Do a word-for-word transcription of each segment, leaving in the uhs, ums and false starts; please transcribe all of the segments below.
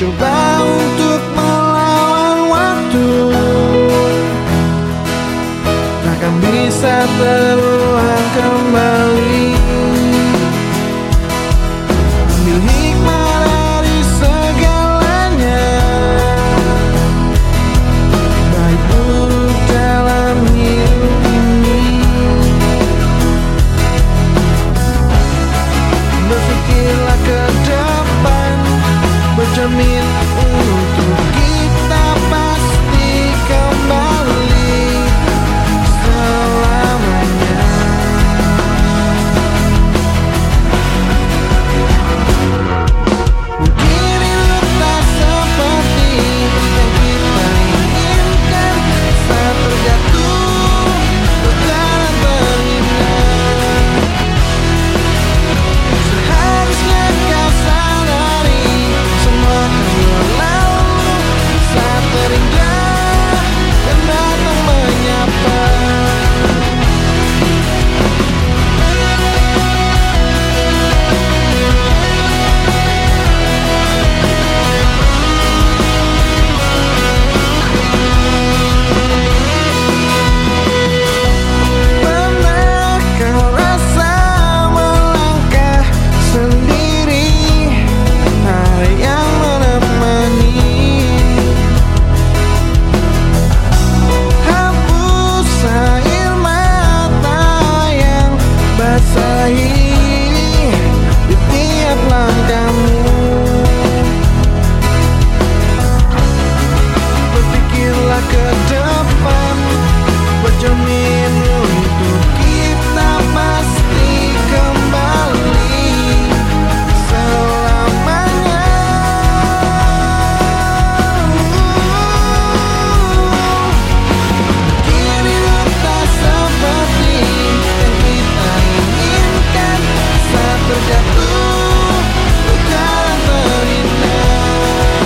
Coba untuk melawan waktu, takkan bisa terulang kembali. Ambil hikmah dari segalanya, baik buruk dalam hidup ini. Berpikirlah ke depan, bercermin untuk kita pasti kembali selamanya. Mungkin hidup tak seperti yang kita inginkan, saat terjatuh bakalan terindah. Seharusnya kau sadari semua akan berlalu saat terindah dan datang menyapa. Pernah kau rasa melangkah sendiri, ada yang menemani? Hapus air mata yang basahi di tiap langkahmu. Berpikirlah ke depan, bercermin untuk kita pasti kembali selamanya. Mungkin hidup tak seperti yang kita inginkan, saat terjatuh bakalan terindah.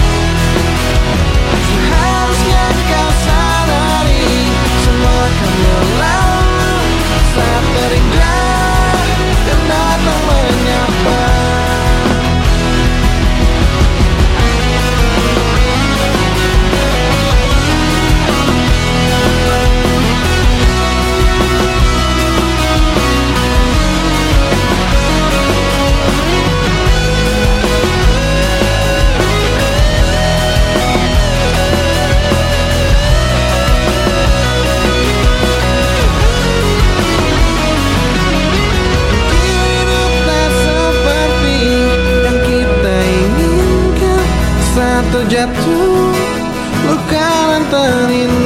Seharusnya kau sadari semua akan berlalu saat terindah dan datang menyapa. Hidup tak seperti yang kita inginkan, saat terjatuh luka dan terindah.